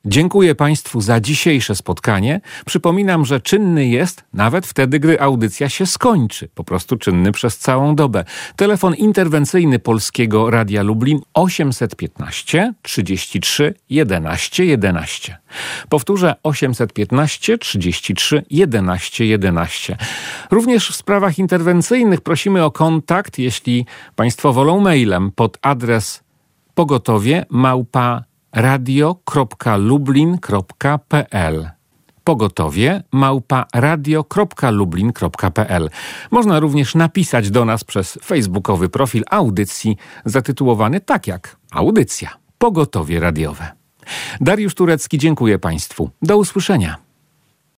Dziękuję Państwu za dzisiejsze spotkanie. Przypominam, że czynny jest nawet wtedy, gdy audycja się skończy. Po prostu czynny przez całą dobę. Telefon interwencyjny Polskiego Radia Lublin 815 33 11 11. Powtórzę 815 33 11 11. Również w sprawach interwencyjnych prosimy o kontakt, jeśli Państwo wolą, mailem pod adres pogotowie@radio.lublin.pl. pogotowie@radio.lublin.pl. Można również napisać do nas przez facebookowy profil audycji zatytułowany tak jak audycja Pogotowie Radiowe. Dariusz Turecki, dziękuję Państwu. Do usłyszenia.